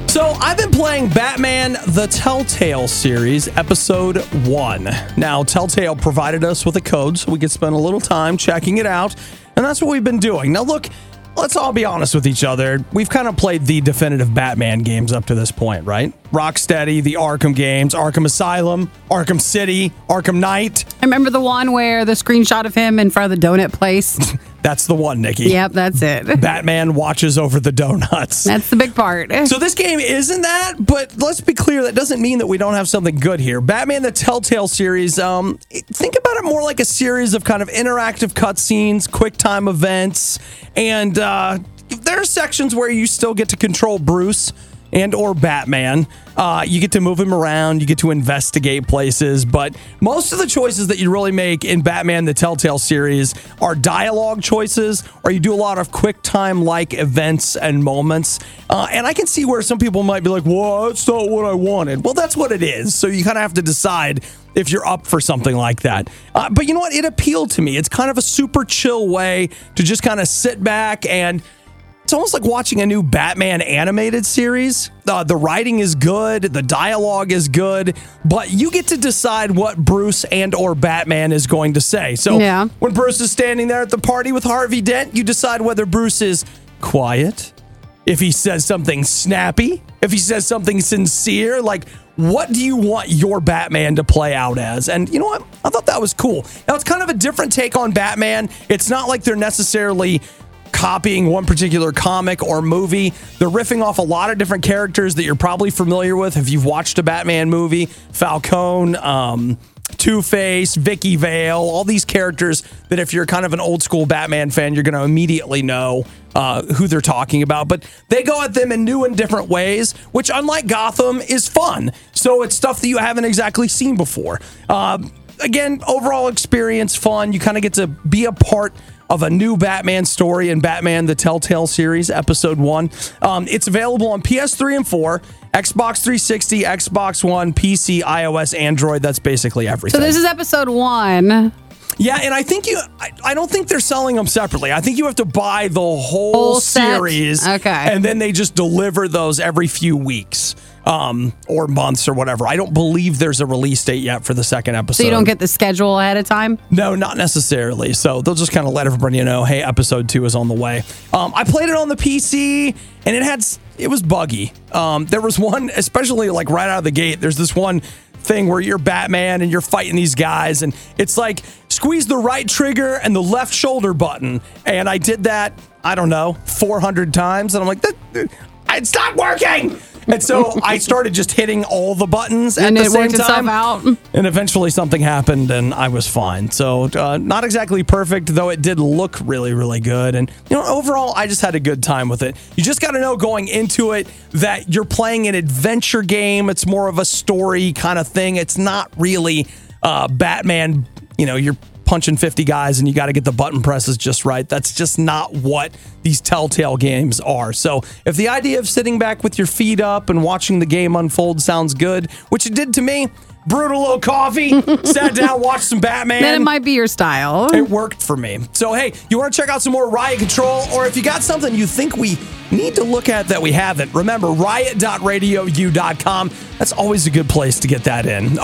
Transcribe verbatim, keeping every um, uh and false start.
So I've been playing Batman the Telltale series, episode one. Now, Telltale provided us with a code so we could spend a little time checking it out, and that's what we've been doing. Now, look, let's all be honest with each other. We've kind of played the definitive Batman games up to this point, right? Rocksteady, the Arkham games, Arkham Asylum, Arkham City, Arkham Knight. I remember the one where the screenshot of him in front of the donut place. That's the one, Nikki. Yep, that's it. Batman watches over the donuts. That's the big part. So this game isn't that, but let's be clear, that doesn't mean that we don't have something good here. Batman the Telltale series, um, think about it more like a series of kind of interactive cutscenes, quick time events, and uh, there are sections where you still get to control Bruce and or Batman. Uh, you get to move him around, you get to investigate places, but most of the choices that you really make in Batman the Telltale series are dialogue choices, or you do a lot of quick time like events and moments. Uh, and I can see where some people might be like, well, that's not what I wanted. Well, that's what it is. So you kind of have to decide if you're up for something like that. Uh, but you know what? It appealed to me. It's kind of a super chill way to just kind of sit back, and it's almost like watching a new Batman animated series. Uh, the writing is good, the dialogue is good, but you get to decide what Bruce and or Batman is going to say. So yeah. When Bruce is standing there at the party with Harvey Dent, you decide whether Bruce is quiet, if he says something snappy, if he says something sincere. Like, what do you want your Batman to play out as? And you know what? I thought that was cool. Now, it's kind of a different take on Batman. It's not like they're necessarily copying one particular comic or movie. They're riffing off a lot of different characters that you're probably familiar with if you've watched a Batman movie. Falcone, um, Two-Face, Vicky Vale, all these characters that if you're kind of an old school Batman fan, you're going to immediately know uh, who they're talking about. But they go at them in new and different ways, which unlike Gotham is fun. So it's stuff that you haven't exactly seen before. Uh, again, overall experience, fun. You kind of get to be a part of a new Batman story in Batman the Telltale series, episode one. Um, it's available on P S three and four, Xbox three sixty, Xbox One, P C, iOS, Android. That's basically everything. So this is episode one. Yeah, and I think you, I, I don't think they're selling them separately. I think you have to buy the whole, Whole set? series. Okay. And then they just deliver those every few weeks um, or months or whatever. I don't believe there's a release date yet for the second episode. So you don't get the schedule ahead of time? No, not necessarily. So they'll just kind of let everybody know, hey, episode two is on the way. Um, I played it on the P C, and it had, it was buggy. Um, there was one, especially like right out of the gate, there's this one thing where you're Batman and you're fighting these guys, and it's like squeeze the right trigger and the left shoulder button, and I did that, I don't know, four hundred times, and I'm like, that, it's not working. And so I started just hitting all the buttons at and the it same worked time. itself out. And eventually something happened and I was fine. So uh, not exactly perfect, though it did look really, really good. And you know, overall, I just had a good time with it. You just got to know going into it that you're playing an adventure game. It's more of a story kind of thing. It's not really uh, Batman. You know, you're punching fifty guys and you got to get the button presses just right. That's just not what these Telltale games are. So if the idea of sitting back with your feet up and watching the game unfold sounds good, which it did to me, brewed a little coffee, sat down, watched some Batman. Then it might be your style. It worked for me. So, hey, you want to check out some more Riot Control, or if you got something you think we need to look at that we haven't, remember riot dot radio u dot com. That's always a good place to get that in.